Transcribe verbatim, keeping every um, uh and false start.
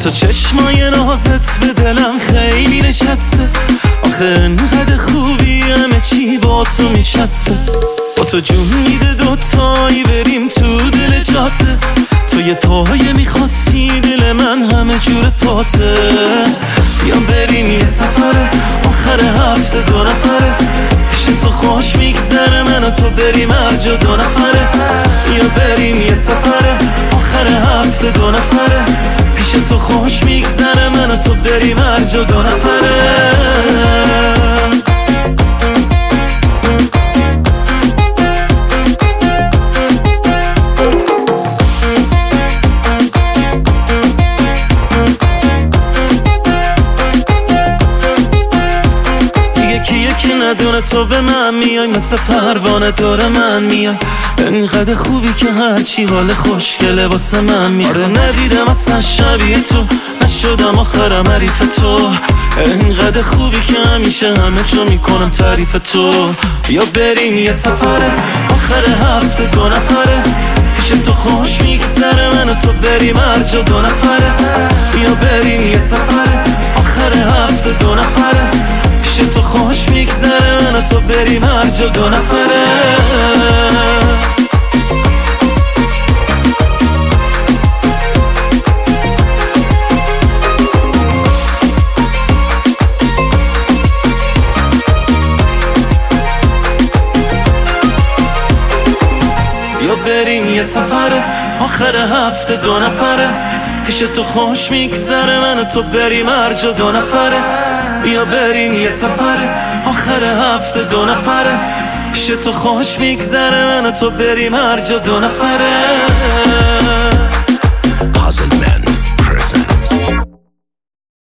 تو چشمای نازت به دلم خیلی نشسته، آخه انقدر خوبی همه چی با تو میچسبه. با تو جون میده دوتایی بریم تو دل جاده، تو یه پایه میخواستی دل من همه جور پاته. بیام بریم یه سفره آخر هفته دو نفره، پیش تو خوش میگذره من و تو بریم هر جا دو نفره. بیا بریم یه سفره آخر هفته دو نفره، پیش تو خوش میگذره من و تو بریم هر جا دو نفره. کیه که ندونه تو به من میای، مثل پروانه دور من میای. انقدر خوبی که هرچی حال خوشگله واسه من میخواد. آره ندیدم اصلا شبیه تو، نشدم آخرم حریف تو. انقدر خوبی که همیشه همه جا میکنم تعریف تو. یا بریم یه سفره آخر هفته دو نفره، پیش تو خوش میگذره من و تو بریم هر جا دو نفره. یا بریم یه سفره آخر هفته دو نفره، تو خوش میگذره من و تو بریم هر جا دو نفره. یا بریم یه سفره آخر هفته دو نفره، پیش تو خوش میگذره من و تو بریم هر جا دو نفره. یا بریم یه سفره آخر هفته دو نفره، پیش تو خوش میگذره من و تو بریم هر جا دو نفره. Puzzle Band presents